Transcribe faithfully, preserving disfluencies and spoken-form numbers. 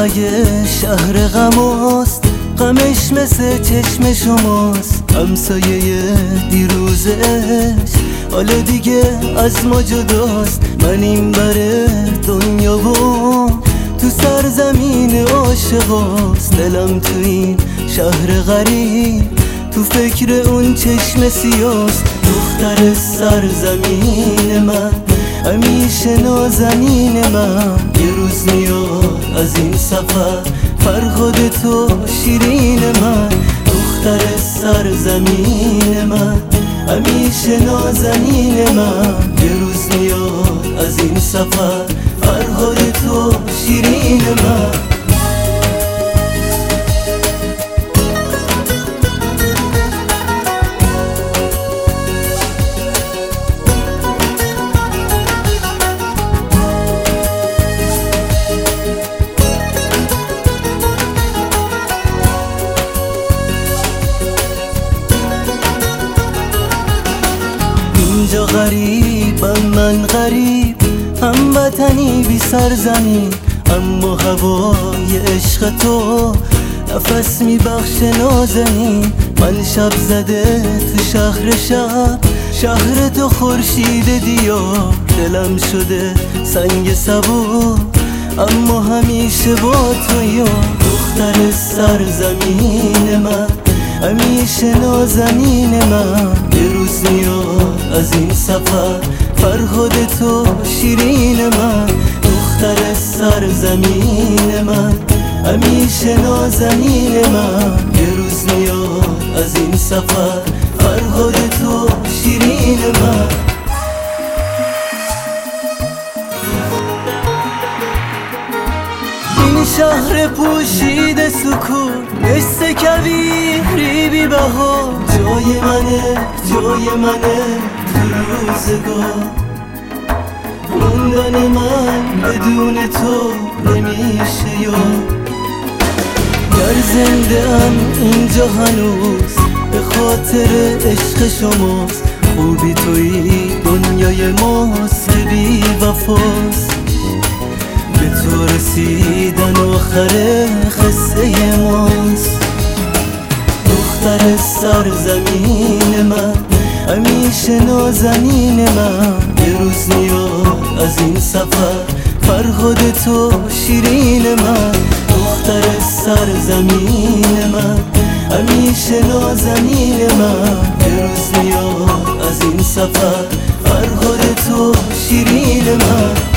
دنیای شهر غماست، غمش مثل چشم شماست. همسایه دیروزش حالا دیگه از ما جداست. من این بره دنیا و تو سرزمین عاشقاست. دلم تو این شهر غریب تو فکر اون چشم سیاست. دختر سرزمین من همیشه نازنین من، یه روز میاد از این سفر فرهاد تو شیرین من. دختر سرزمین من همیشه نازنین من، یه روز میاد از این سفر فرهاد تو شیرین من. اینجا غریبم من غریب، هموطنی بی سرزمین، اما هوای عشق تو نفس میبخش نازنین. من شب زده تو شهر شب، شهر تو خورشید دیار. دلم شده سنگ سبو اما همیشه با تو یار. دختر سرزمین من همیشه نازنین من، یه روز میاد از این سفر فرهاد تو شیرین من. دختر سرزمین من همیشه نازنین من، یه روز میاد از این سفر فرهاد تو شیرین من. این شهر پوشیده سکوت مثل کویری بی بها، جای منه جای منه تو روزگار. موندن من بدون تو نمیشه یاد. گر زنده ام اینجا هنوز به خاطر عشق شماست. خوبی توی دنیای ماست که بی وفاست. به تو رسیدن آخر قصه ماست. دختر سرزمین من همیشه نازنین من، یه روز میاد از این سفر فرهاد تو شیرین من. دختر سرزمین من همیشه نازنین من، یه روز میاد از این سفر فرهاد تو شیرین من.